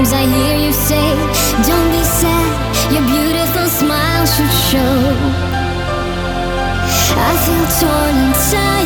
Sometimes I hear you say, don't be sad, your beautiful smile should show. I feel torn inside.